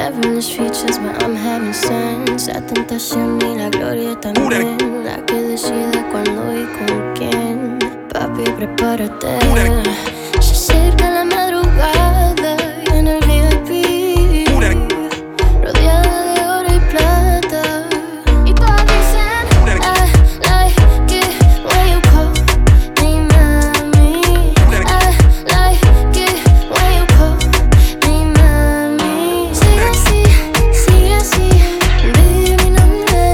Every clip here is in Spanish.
Devilish features, but I'm having sense. La tentación y la gloria también. La que decide cuándo y con quién. Papi, prepárate. Se acerca la madrugada y en el VIP, rodeada de oro y plata. Y todas dicen, I like it when you call me mami. I like it when you call me mami. Sigue así, baby, mi nombre.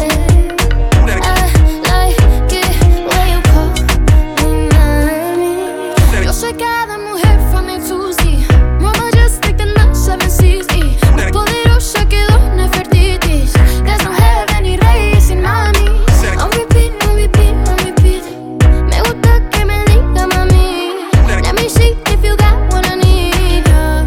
I like it when you call me mami. Yo soy cada mujer from A to Z. More majestic than the seven seas. Muy poderosa que da Nefertitis. There's no heaven ni rey sin mami. On repeat, on repeat, on repeat. Me gusta que me diga mami. Let me see if you got what I need.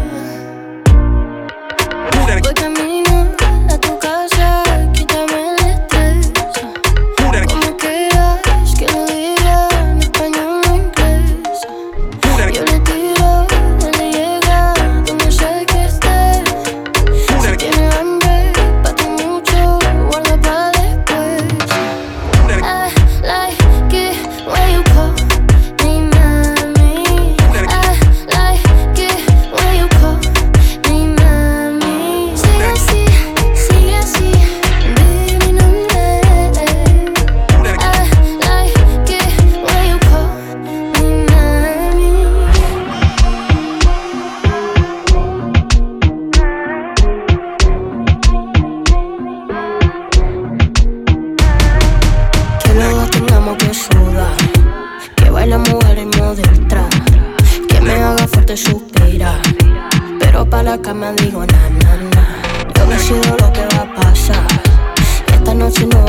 Voy camino a tu casa, quítame el estrés. Como quieras que lo diga, en español o inglés. Yo le tiro, él le llega, donde sé que esté. Si tiene hambre, pa' ti mucho, guarda pa' después. I like it when you call me mami. I like it when you call me mami. Sigue así, baby, mi nombre. I like it when you call me mami. Que los dos tengamos que sudar, que bailamos al ritmo del trap, que me haga fuerte suspirar, pero pa' la cama digo na na na. Yo decido lo que va a pasar, y esta noche no